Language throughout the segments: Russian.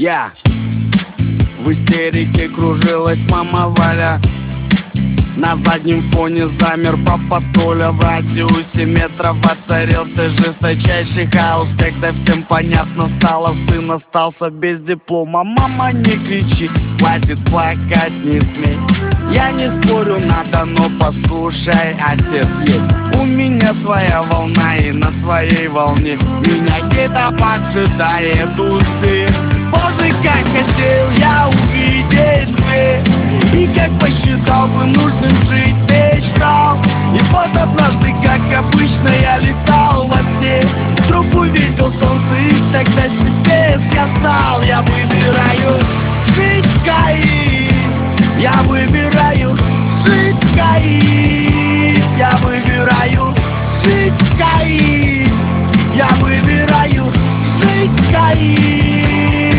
Я в истерике кружилась мама Валя. На заднем фоне замер папа Толя. В радиусе метров воцарился жесточайший хаос. Когда всем понятно стало, сын остался без диплома. Мама, не кричи, хватит плакать, не смей. Я не спорю, надо, но послушай, отец есть. У меня своя волна, и на своей волне меня где-то поджидает успех. Боже, как хотел я увидеть свет, и как посчитал бы нужным жить, мечтал. И вот однажды, как обычно, я летал во сне. Вдруг увидел солнце и тогда себе сказал: я выбираю жить в Каире. Я выбираю жить в Каире. Я выбираю жить в Каире. Я выбираю жить в Каире.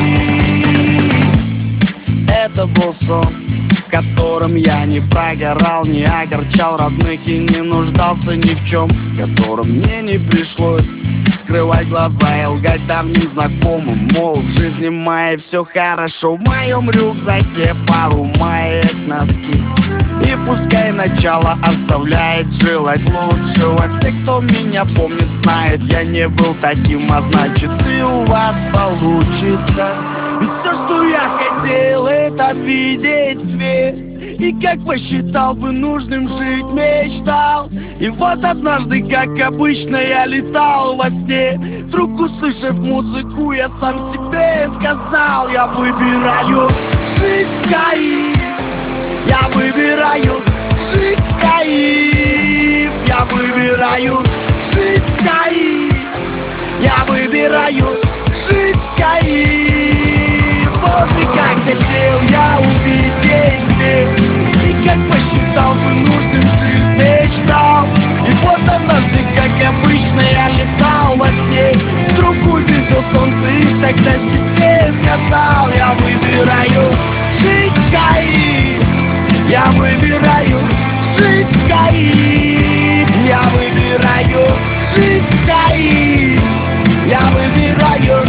Это был сон, в котором я не прогорал, не огорчал родных и не нуждался ни в чем, в котором мне не пришлось скрывать глаза и лгать давним знакомым, мол, в жизни моей все хорошо. В моем рюкзаке пару маек, носки, и пускай начало оставляет желать лучшего. Те, кто меня помнит, знает, я не был таким, а значит и у вас получится. Ведь все, что я хотел, это видеть свет, и как посчитал бы нужным жить, мечтал. И вот однажды, как обычно, я летал во сне. Вдруг, услышав музыку, я сам себе сказал: я выбираю жить в Каире. Я выбираю жить в Каире. Я выбираю жить в Каире. Я выбираю жить в Каире. Боже, как хотел я увидеть свет, и как посчитал бы нужным жить, мечтал. И вот однажды, как обычно, я летал во сне. Вдруг увидел солнце и тогда себе сказал: я выбираю жить в Каире. Я выбираю жить в Каире. Я выбираю жить в Каире. Я выбираю